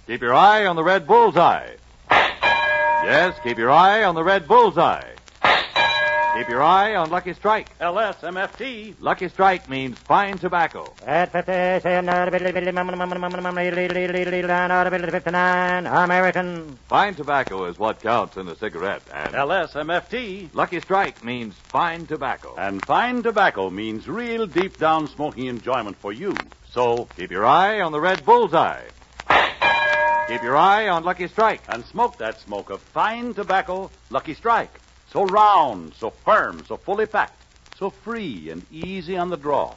Keep your eye on the red bullseye. Yes, keep your eye on the red bullseye. Keep your eye on Lucky Strike. LSMFT. Lucky Strike means fine tobacco. At 59, American. Fine tobacco is what counts in a cigarette. And LSMFT. Lucky Strike means fine tobacco. And fine tobacco means real deep down smoking enjoyment for you. So, Keep your eye on the red bullseye. Keep your eye on Lucky Strike. and smoke that smoke of fine tobacco, Lucky Strike. So round, so firm, so fully packed, so free and easy on the draw.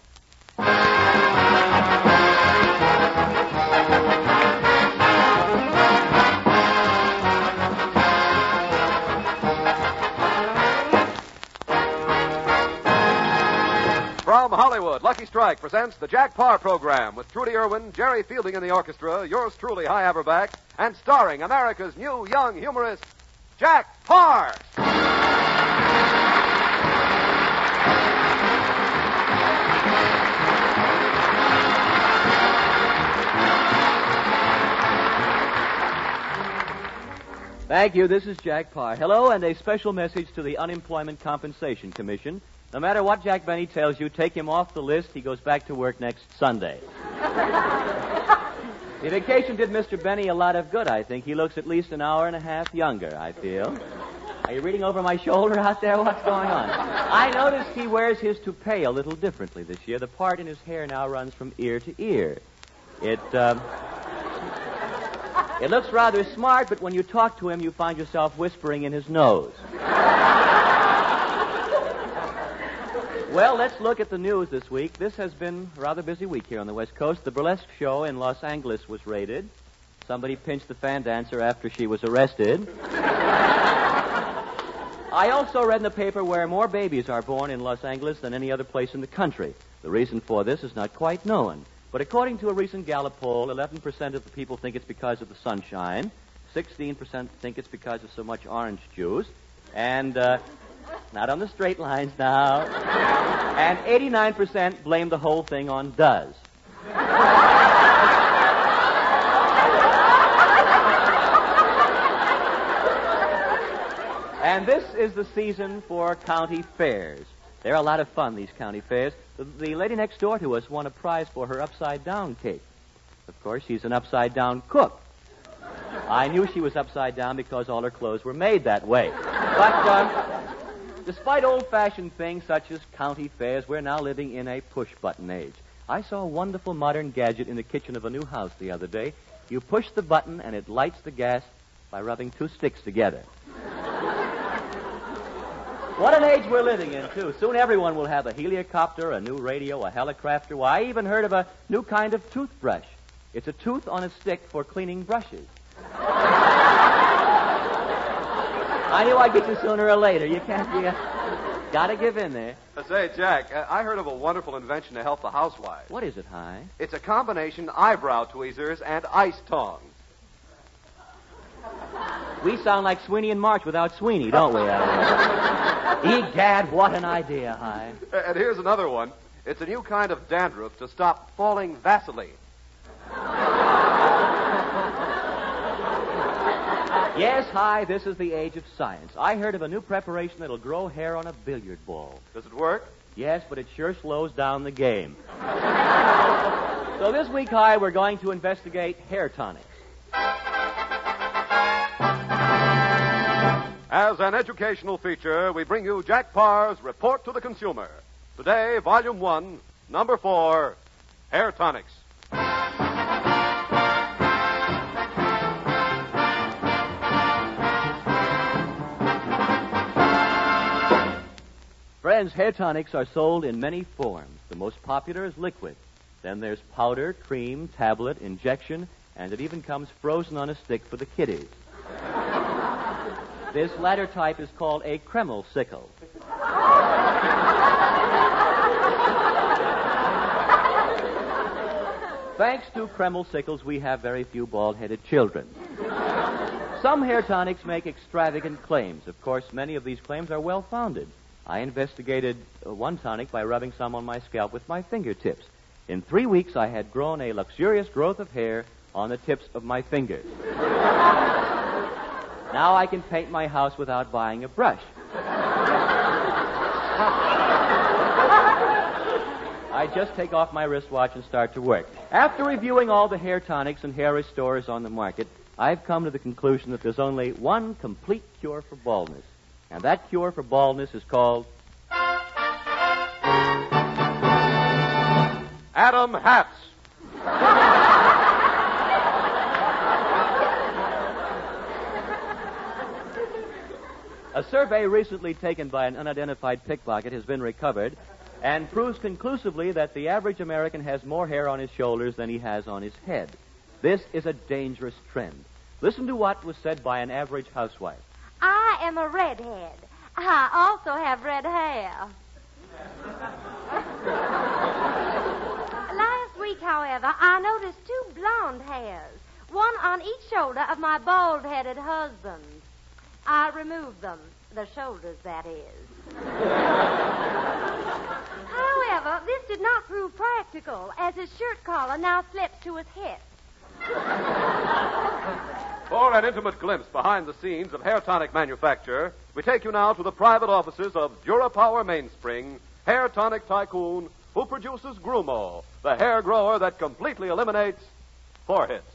From Hollywood, Lucky Strike presents the Jack Parr program with Trudy Irwin, Jerry Fielding in the orchestra, yours truly, High Averback, and starring America's new young humorist, Jack Parr. Thank you. This is Jack Parr. Hello, and a special message to the Unemployment Compensation Commission. No matter what Jack Benny tells you, take him off the list. He goes back to work next Sunday. The vacation did Mr. Benny a lot of good, I think. He looks at least an hour and a half younger, I feel. Are you reading over my shoulder out there? What's going on? I noticed he wears his toupee a little differently this year. The part in his hair now runs from ear to ear. It looks rather smart, but when you talk to him, you find yourself whispering in his nose. Well, let's look at the news this week. This has been a rather busy week here on the West Coast. The burlesque show in Los Angeles was raided. Somebody pinched the fan dancer after she was arrested. I also read in the paper where more babies are born in Los Angeles than any other place in the country. The reason for this is not quite known. But according to a recent Gallup poll, 11% of the people think it's because of the sunshine, 16% think it's because of so much orange juice, and not on the straight lines now, and 89% blame the whole thing on does. And this is the season for county fairs. They're a lot of fun, these county fairs. The lady next door to us won a prize for her upside-down cake. Of course, she's an upside-down cook. I knew she was upside down because all her clothes were made that way. But despite old-fashioned things such as county fairs, we're now living in a push-button age. I saw a wonderful modern gadget in the kitchen of a new house the other day. You push the button and it lights the gas by rubbing two sticks together. What an age we're living in, too. Soon everyone will have a heliocopter, a new radio, a helicopter. Why, I even heard of a new kind of toothbrush. It's a tooth on a stick for cleaning brushes. I knew I'd get you sooner or later. You can't be gotta give in there. Say, Jack, I heard of a wonderful invention to help the housewives. What is it, Hi? It's a combination eyebrow tweezers and ice tongs. We sound like Sweeney and March without Sweeney, don't we? Egad, what an idea, Hi. And here's another one. It's a new kind of dandruff to stop falling Vaseline. Yes, Hi, this is the age of science. I heard of a new preparation that'll grow hair on a billiard ball. Does it work? Yes, but it sure slows down the game. So this week, Hi, we're going to investigate hair tonics. As an educational feature, we bring you Jack Parr's Report to the Consumer. Today, Volume 1, Number 4, Hair Tonics. Friends, hair tonics are sold in many forms. The most popular is liquid. Then there's powder, cream, tablet, injection, and it even comes frozen on a stick for the kiddies. This latter type is called a Kreml-sickle. Thanks to Kreml-sickles, we have very few bald-headed children. Some hair tonics make extravagant claims. Of course, many of these claims are well-founded. I investigated one tonic by rubbing some on my scalp with my fingertips. In 3 weeks, I had grown a luxurious growth of hair on the tips of my fingers. Now I can paint my house without buying a brush. I just take off my wristwatch and start to work. After reviewing all the hair tonics and hair restorers on the market, I've come to the conclusion that there's only one complete cure for baldness. And that cure for baldness is called Adam Hats. A survey recently taken by an unidentified pickpocket has been recovered and proves conclusively that the average American has more hair on his shoulders than he has on his head. This is a dangerous trend. Listen to what was said by an average housewife. I am a redhead. I also have red hair. Last week, however, I noticed 2 blonde hairs, one on each shoulder of my bald-headed husband. I removed them. The shoulders, that is. However, this did not prove practical, as his shirt collar now slips to his hip. For an intimate glimpse behind the scenes of hair tonic manufacture, we take you now to the private offices of Durapower Mainspring, hair tonic tycoon, who produces Grumo, the hair grower that completely eliminates foreheads.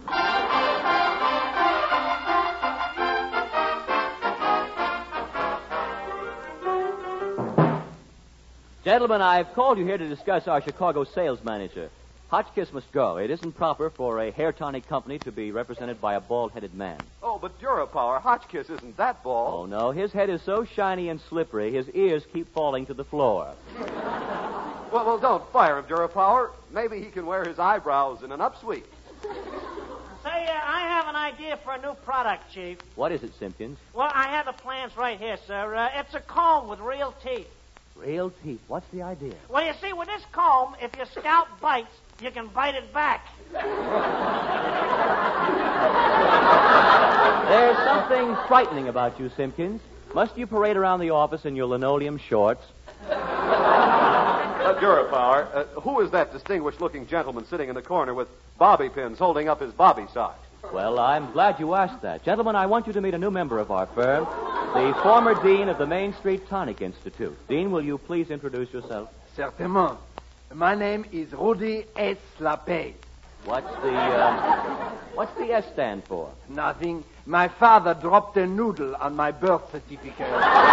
Gentlemen, I've called you here to discuss our Chicago sales manager. Hotchkiss must go. It isn't proper for a hair tonic company to be represented by a bald-headed man. Oh, but Durapower, Hotchkiss isn't that bald. Oh, no. His head is so shiny and slippery, his ears keep falling to the floor. Well, don't fire him, Durapower. Maybe he can wear his eyebrows in an upsweep. Say, I have an idea for a new product, Chief. What is it, Simpkins? Well, I have the plans right here, sir. It's a comb with real teeth. Real teeth. What's the idea? Well, you see, with this comb, if your scalp bites, you can bite it back. There's something frightening about you, Simpkins. Must you parade around the office in your linoleum shorts? Durapower, who is that distinguished-looking gentleman sitting in the corner with bobby pins holding up his bobby sock? Well, I'm glad you asked that. Gentlemen, I want you to meet a new member of our firm, the former dean of the Main Street Tonic Institute. Dean, will you please introduce yourself? Certainement. My name is Rudy S. Lapay. What's the S stand for? Nothing. My father dropped a noodle on my birth certificate.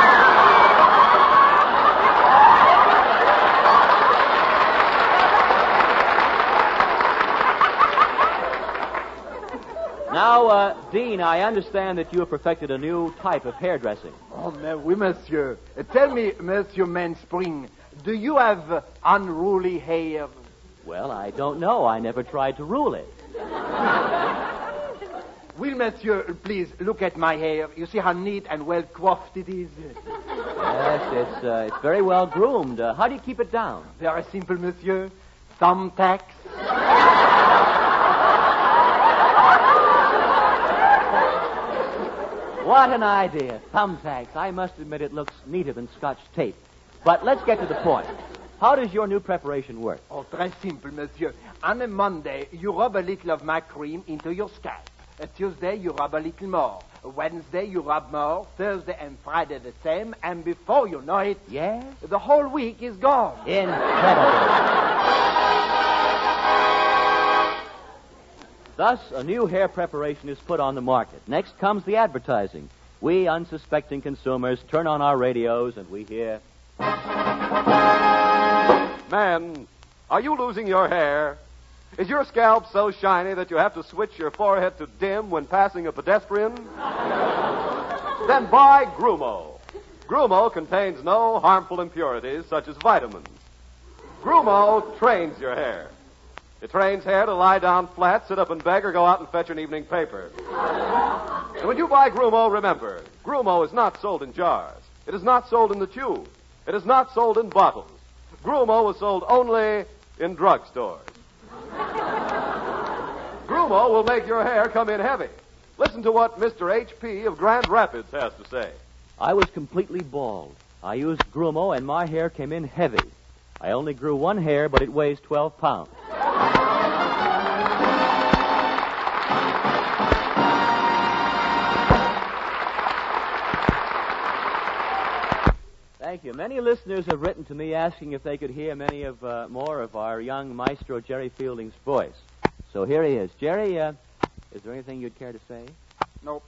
Now, Dean, I understand that you have perfected a new type of hairdressing. Oh, oui, monsieur. Tell me, Monsieur Mainspring, do you have unruly hair? Well, I don't know. I never tried to rule it. Will monsieur please look at my hair? You see how neat and well coiffed it is? Yes, it's very well groomed. How do you keep it down? Very simple, monsieur. Thumbtacks. What an idea. Thumbtacks. I must admit it looks neater than Scotch tape. But let's get to the point. How does your new preparation work? Oh, very simple, monsieur. On a Monday, you rub a little of my cream into your scalp. Tuesday, you rub a little more. Wednesday, you rub more. Thursday and Friday the same. And before you know it... Yes? The whole week is gone. Incredible. Thus, a new hair preparation is put on the market. Next comes the advertising. We unsuspecting consumers turn on our radios and we hear... Man, are you losing your hair? Is your scalp so shiny that you have to switch your forehead to dim when passing a pedestrian? Then buy Grumo. Grumo contains no harmful impurities such as vitamins. Grumo trains your hair. It trains hair to lie down flat, sit up and beg, or go out and fetch an evening paper. And when you buy Grumo, remember, Grumo is not sold in jars. It is not sold in the tube. It is not sold in bottles. Grumo is sold only in drugstores. Grumo will make your hair come in heavy. Listen to what Mr. H.P. of Grand Rapids has to say. I was completely bald. I used Grumo and my hair came in heavy. I only grew one hair, but it weighs 12 pounds. Thank you. Many listeners have written to me asking if they could hear more of our young maestro Jerry Fielding's voice. So here he is. Jerry, is there anything you'd care to say? Nope.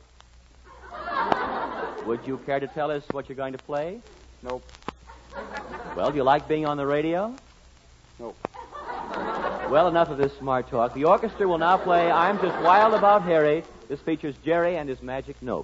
Would you care to tell us what you're going to play? Nope. Well, do you like being on the radio? Nope. Well, enough of this smart talk. The orchestra will now play I'm Just Wild About Harry. This features Jerry and his magic nope.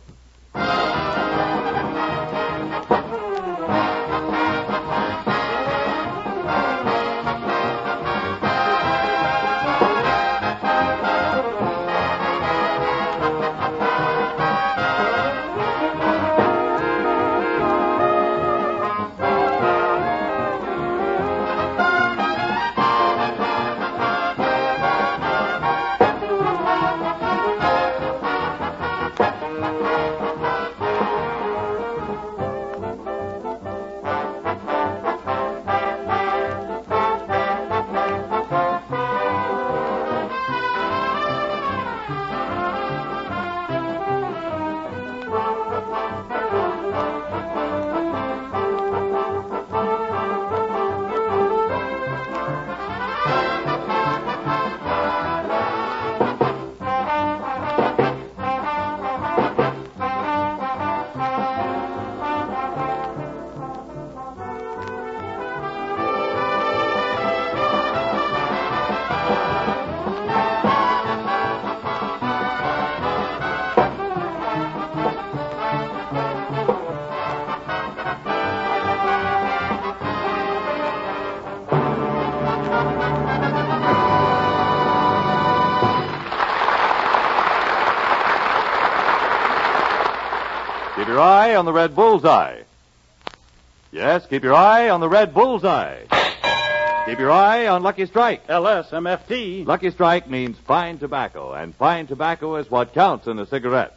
Keep your eye on the red bullseye. Yes, keep your eye on the red bullseye. Keep your eye on Lucky Strike. LSMFT. Lucky Strike means fine tobacco, and fine tobacco is what counts in a cigarette.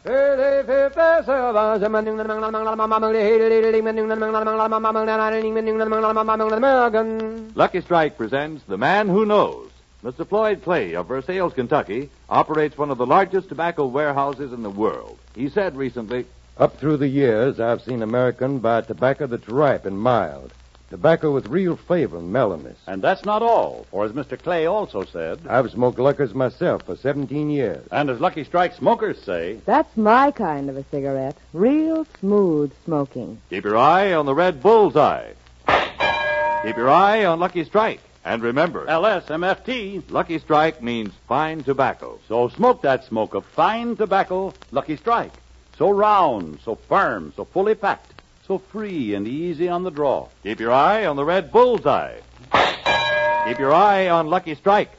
Lucky Strike presents The Man Who Knows. Mr. Floyd Clay of Versailles, Kentucky, operates one of the largest tobacco warehouses in the world. He said recently, "Up through the years, I've seen American buy tobacco that's ripe and mild. Tobacco with real flavor and mellowness. And that's not all, for as Mr. Clay also said, I've smoked Luckers myself for 17 years. and as Lucky Strike smokers say, That's my kind of a cigarette. Real smooth smoking. keep your eye on the red bullseye. Keep your eye on Lucky Strike. And remember, LSMFT. Lucky Strike means fine tobacco. So smoke that smoke of fine tobacco, Lucky Strike. So round, so firm, so fully packed, so free and easy on the draw. Keep your eye on the red bullseye. Keep your eye on Lucky Strike.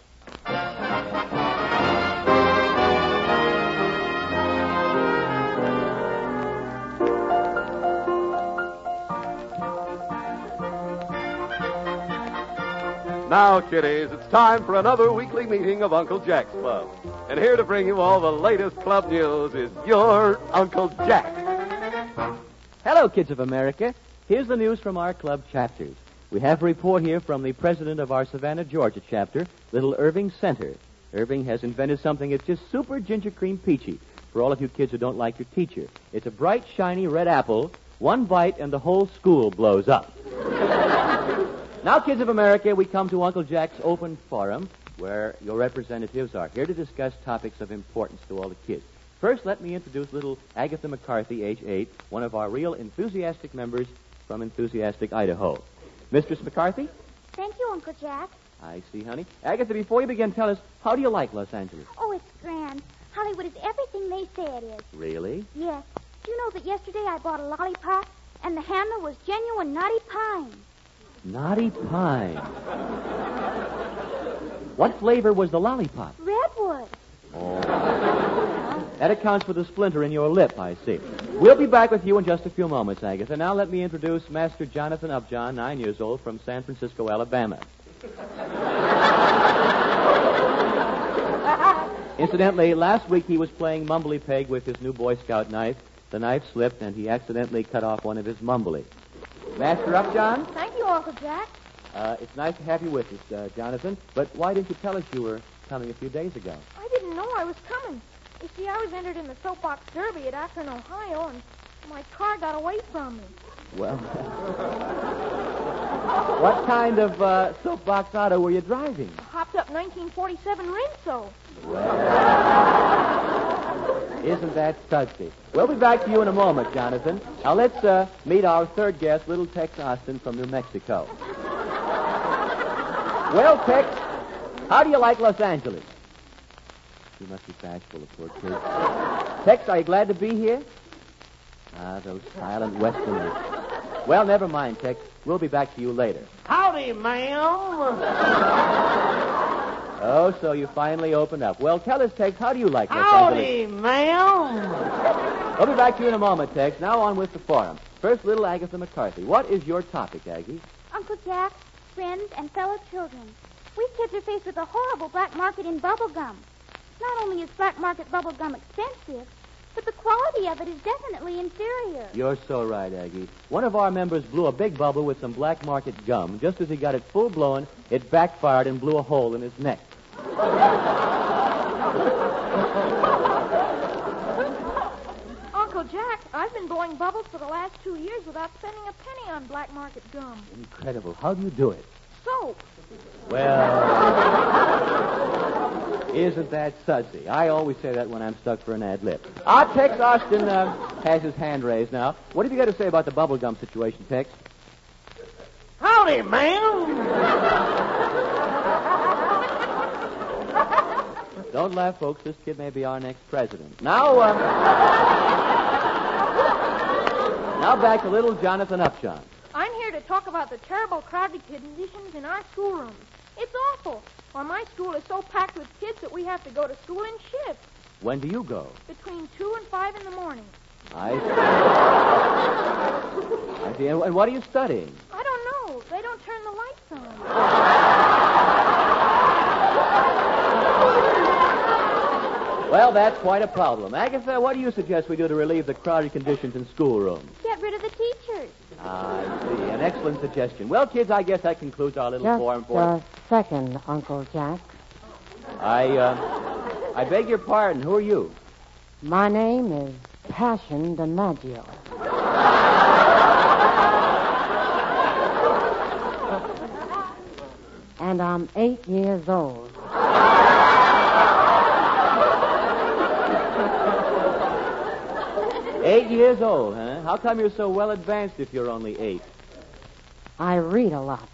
Now, kiddies, it's time for another weekly meeting of Uncle Jack's Club. And here to bring you all the latest club news is your Uncle Jack. Hello, kids of America. Here's the news from our club chapters. We have a report here from the president of our Savannah, Georgia chapter, little Irving Center. Irving has invented something that's just super ginger cream peachy for all of you kids who don't like your teacher. It's a bright, shiny red apple. One bite and the whole school blows up. Now, kids of America, we come to Uncle Jack's open forum, where your representatives are here to discuss topics of importance to all the kids. First, let me introduce little Agatha McCarthy, age 8, one of our real enthusiastic members from enthusiastic Idaho. Mistress McCarthy? Thank you, Uncle Jack. I see, honey. Agatha, before you begin, tell us, how do you like Los Angeles? Oh, it's grand. Hollywood is everything they say it is. Really? Yes. Do you know that yesterday I bought a lollipop, and the handler was genuine Naughty Pine? Naughty Pine. What flavor was the lollipop? Redwood. Oh. That accounts for the splinter in your lip, I see. We'll be back with you in just a few moments, Agatha. Now let me introduce Master Jonathan Upjohn, 9 years old, from San Francisco, Alabama. Incidentally, last week he was playing mumbly peg with his new Boy Scout knife. The knife slipped, and he accidentally cut off one of his mumbly. Master Upjohn? Thank you, Uncle Jack. It's nice to have you with us, Jonathan. But why didn't you tell us you were coming a few days ago? I didn't know I was coming. You see, I was entered in the soapbox derby at Akron, Ohio, and my car got away from me. Well, what kind of soapbox auto were you driving? A hopped-up 1947 Rinso. Isn't that sudsy? We'll be back to you in a moment, Jonathan. Now let's meet our third guest, little Tex Austin from New Mexico. Well, Tex, how do you like Los Angeles? You must be bashful, of course, kid. Tex, are you glad to be here? Ah, those silent Westerners. Well, never mind, Tex. We'll be back to you later. Howdy, ma'am. Oh, so you finally opened up. Well, tell us, Tex, how do you like Los Howdy, Angeles? ma'am. We'll be back to you in a moment, Tex. Now on with the forum. First, little Agatha McCarthy. What is your topic, Aggie? Uncle Jack, friends, and fellow children. We kids are faced with a horrible black market in bubble gum. Not only is black market bubble gum expensive, but the quality of it is definitely inferior. You're so right, Aggie. One of our members blew a big bubble with some black market gum. Just as he got it full blown, it backfired and blew a hole in his neck. Uncle Jack, I've been blowing bubbles for the last 2 years without spending a penny on black market gum. Incredible. How do you do it? Soap. Well, isn't that sudsy? I always say that when I'm stuck for an ad lib. Tex Austin has his hand raised now. What have you got to say about the bubblegum situation, Tex? Howdy, ma'am. Don't laugh, folks. This kid may be our next president. Now back to little Jonathan Upjohn. I'm here to talk about the terrible crowded conditions in our schoolrooms. It's awful. Why, my school is so packed with kids that we have to go to school in shifts. When do you go? Between 2 and 5 in the morning. I see. And what are you studying? I don't know. They don't turn the lights on. Well, that's quite a problem. Agatha, what do you suggest we do to relieve the crowded conditions in schoolrooms? Get rid of the teachers. I see. An excellent suggestion. Well, kids, I guess that concludes our little forum for... Just a second, Uncle Jack. I beg your pardon. Who are you? My name is Passion DiMaggio. And I'm 8 years old. Eight years old, huh? How come you're so well advanced if you're only 8? I read a lot.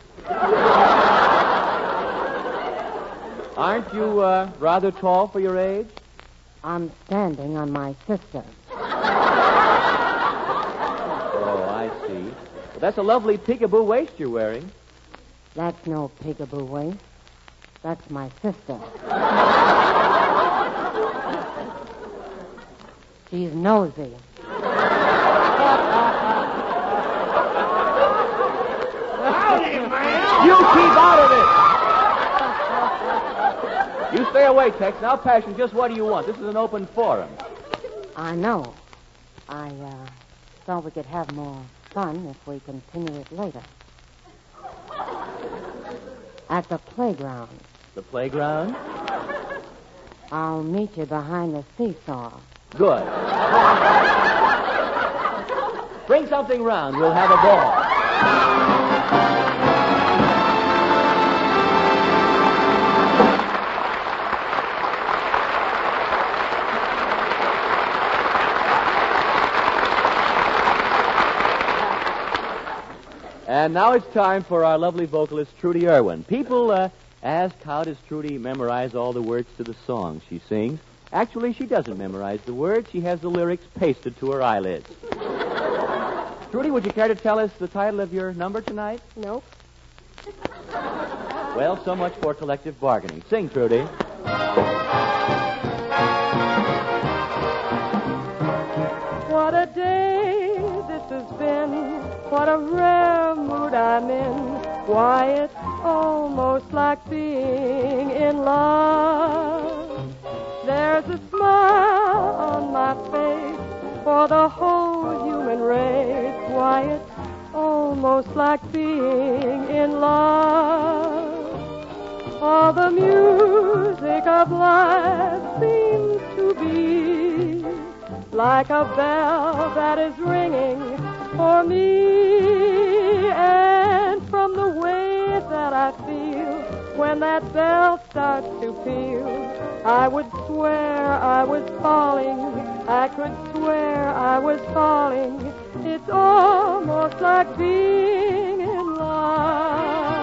Aren't you rather tall for your age? I'm standing on my sister. Oh, I see. Well, that's a lovely peekaboo waist you're wearing. That's no peekaboo waist. That's my sister. She's nosy. Howdy, ma'am. You keep out of it! You stay away, Tex. Now, Passion, just what do you want? This is an open forum. I know. I thought we could have more fun if we continue it later. At the playground. The playground? I'll meet you behind the seesaw. Good. Bring something round. We'll have a ball. And now it's time for our lovely vocalist, Trudy Irwin. People ask, how does Trudy memorize all the words to the songs she sings? Actually, she doesn't memorize the words. She has the lyrics pasted to her eyelids. Trudy, would you care to tell us the title of your number tonight? Nope. Well, so much for collective bargaining. Sing, Trudy. What a day this has been. What a rare mood I'm in. Why, it's almost like being in love. There's a smile on my face for the whole human race. Why, it's almost like being in love. All the music of life seems to be like a bell that is ringing for me. And from the way that I feel when that bell starts to peal, I would swear I was falling. I could swear I was falling. It's almost like being in love.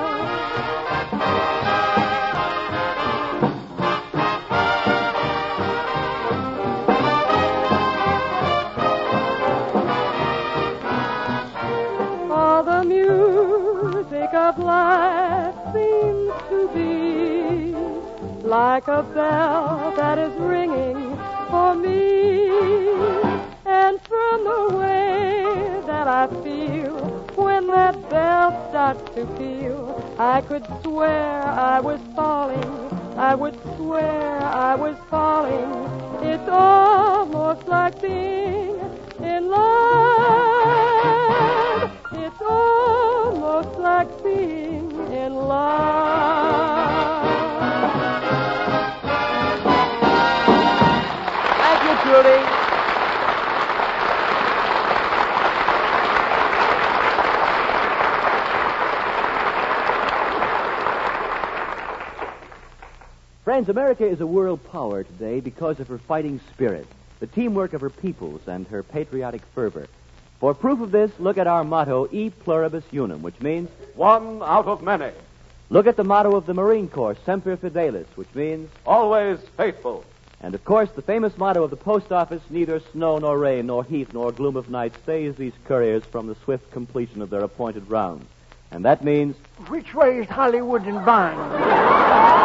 All the music of life seems to be like a bell that is ringing for me. And from the way that I feel when that bell starts to peal, I could swear I was falling. I would swear I was falling. It's almost like being in love. It's almost like being in love. Thank you, Trudy. Friends, America is a world power today because of her fighting spirit, the teamwork of her peoples, and her patriotic fervor. For proof of this, look at our motto, E Pluribus Unum, which means one out of many. Look at the motto of the Marine Corps, Semper Fidelis, which means always faithful. And, of course, the famous motto of the Post Office, neither snow nor rain nor heat nor gloom of night stays these couriers from the swift completion of their appointed rounds. And that means... Which way is Hollywood and Vine?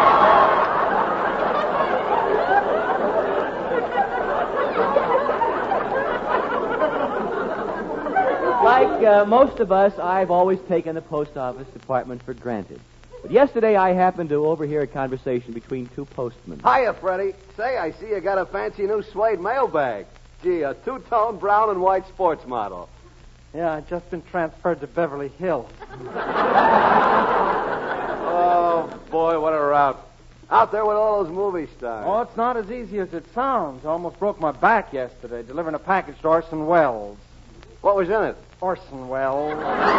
Like most of us, I've always taken the post office department for granted. But yesterday I happened to overhear a conversation between two postmen. Hiya, Freddie. Say, I see you got a fancy new suede mailbag. Gee, a two-tone brown and white sports model. Yeah, I've just been transferred to Beverly Hills. Oh, boy, what a route. Out there with all those movie stars. Oh, it's not as easy as it sounds. I almost broke my back yesterday delivering a package to Orson Welles. What was in it? Orson Welles.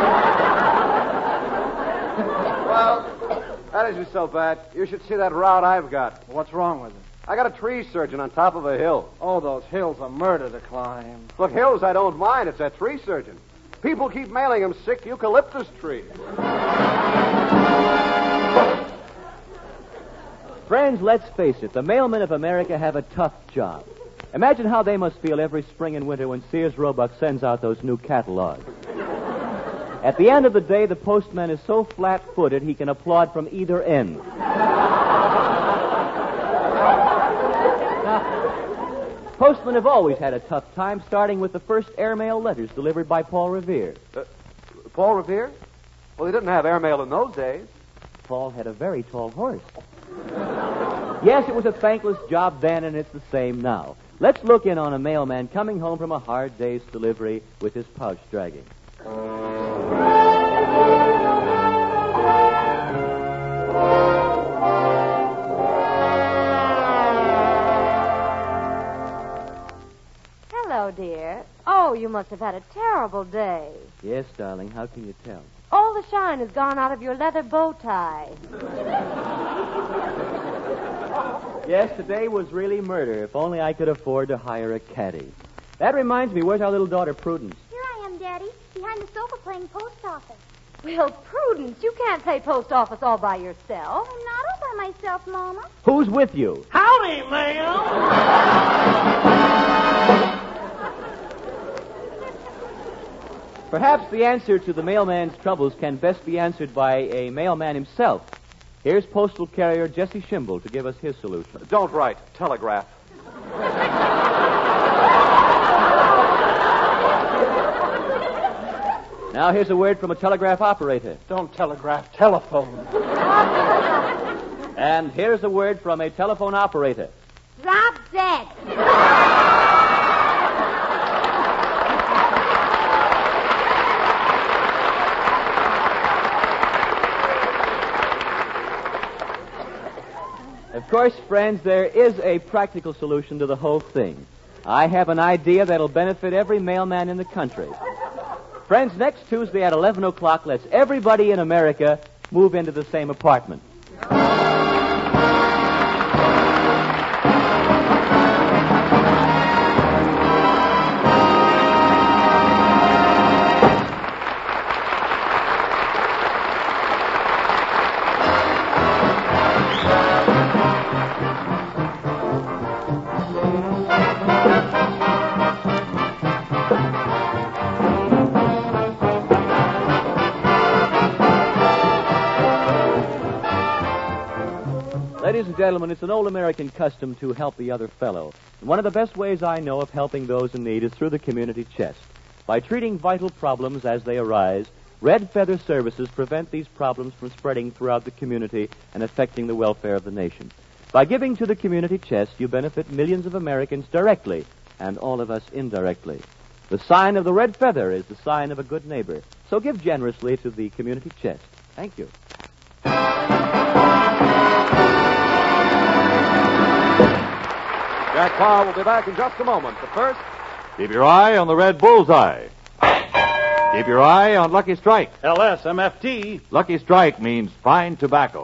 Well, that isn't so bad. You should see that route I've got. What's wrong with it? I got a tree surgeon on top of a hill. Oh, those hills are murder to climb. Look, hills I don't mind. It's that tree surgeon. People keep mailing him sick eucalyptus trees. Friends, let's face it, the mailmen of America have a tough job. Imagine how they must feel every spring and winter when Sears Roebuck sends out those new catalogs. At the end of the day, the postman is so flat-footed he can applaud from either end. Now, postmen have always had a tough time, starting with the first airmail letters delivered by Paul Revere. Paul Revere? Well, he didn't have airmail in those days. Paul had a very tall horse. Yes, it was a thankless job then, and it's the same now. Let's look in on a mailman coming home from a hard day's delivery with his pouch dragging. Hello, dear. Oh, you must have had a terrible day. Yes, darling, how can you tell? All the shine has gone out of your leather bow tie. Yes, today was really murder. If only I could afford to hire a caddy. That reminds me, where's our little daughter, Prudence? Here I am, Daddy, behind the sofa playing post office. Well, Prudence, you can't play post office all by yourself. I'm not all by myself, Mama. Who's with you? Howdy, ma'am. Perhaps the answer to the mailman's troubles can best be answered by a mailman himself. Here's postal carrier Jesse Schimble to give us his solution. Don't write. Telegraph. Now here's a word from a telegraph operator. Don't telegraph, telephone. And here's a word from a telephone operator. Drop dead. Of course, friends, there is a practical solution to the whole thing. I have an idea that'll benefit every mailman in the country. Friends, next Tuesday at 11 o'clock, let's everybody in America move into the same apartment. Ladies and gentlemen, it's an old American custom to help the other fellow. And one of the best ways I know of helping those in need is through the community chest. By treating vital problems as they arise, Red Feather Services prevent these problems from spreading throughout the community and affecting the welfare of the nation. By giving to the community chest, you benefit millions of Americans directly and all of us indirectly. The sign of the Red Feather is the sign of a good neighbor. So give generously to the community chest. Thank you. Jack Parr will be back in just a moment. But first, keep your eye on the red bullseye. Keep your eye on Lucky Strike. LSMFT. Lucky Strike means fine tobacco.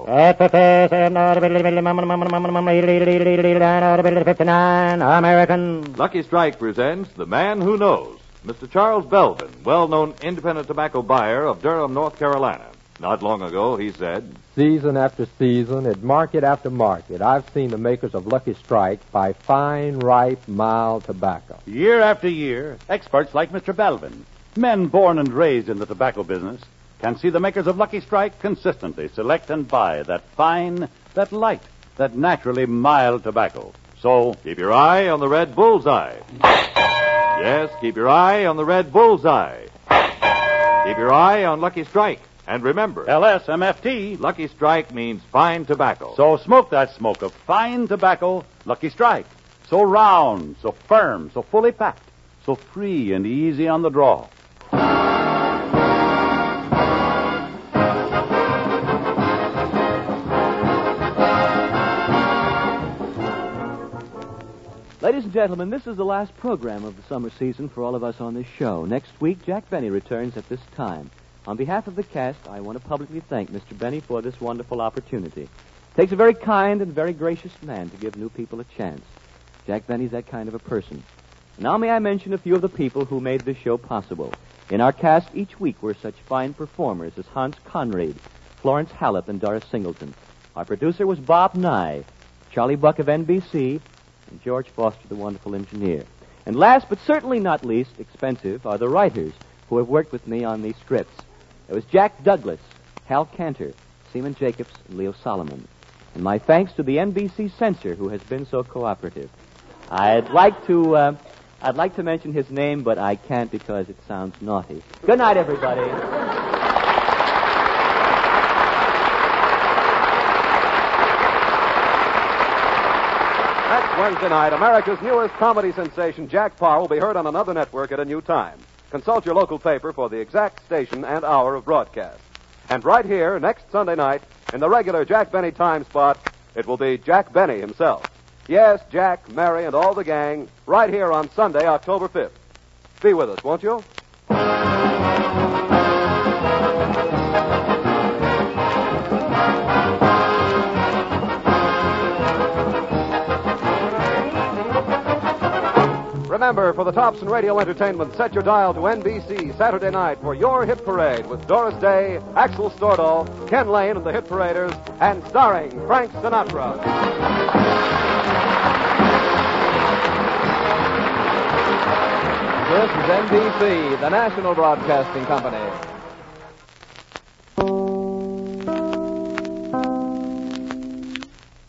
59 American. Lucky Strike presents The Man Who Knows, Mr. Charles Belvin, well-known independent tobacco buyer of Durham, North Carolina. Not long ago, he said, Season after season, at market after market, I've seen the makers of Lucky Strike buy fine, ripe, mild tobacco. Year after year, experts like Mr. Belvin, men born and raised in the tobacco business, can see the makers of Lucky Strike consistently select and buy that fine, that light, that naturally mild tobacco. So, keep your eye on the red bullseye. Yes, keep your eye on the red bullseye. Keep your eye on Lucky Strike. And remember, LSMFT. Lucky Strike means fine tobacco. So smoke that smoke of fine tobacco, Lucky Strike. So round, so firm, so fully packed, so free and easy on the draw. Ladies and gentlemen, this is the last program of the summer season for all of us on this show. Next week, Jack Benny returns at this time. On behalf of the cast, I want to publicly thank Mr. Benny for this wonderful opportunity. It takes a very kind and very gracious man to give new people a chance. Jack Benny's that kind of a person. Now may I mention a few of the people who made this show possible. In our cast each week were such fine performers as Hans Conried, Florence Hallett, and Doris Singleton. Our producer was Bob Nye, Charlie Buck of NBC, and George Foster, the wonderful engineer. And last but certainly not least expensive are the writers who have worked with me on these scripts. It was Jack Douglas, Hal Cantor, Seaman Jacobs, and Leo Solomon. And my thanks to the NBC censor who has been so cooperative. I'd like to mention his name, but I can't because it sounds naughty. Good night, everybody. next Wednesday night, America's newest comedy sensation, Jack Parr, will be heard on another network at a new time. Consult your local paper for the exact station and hour of broadcast. And right here, next Sunday night, in the regular Jack Benny time spot, it will be Jack Benny himself. Yes, Jack, Mary, and all the gang, right here on Sunday, October 5th. Be with us, won't you? Remember, for the tops in radio entertainment, set your dial to NBC Saturday night for your hit parade with Doris Day, Axel Stordahl, Ken Lane and the Hit Paraders, and starring Frank Sinatra. This is NBC, the national broadcasting company.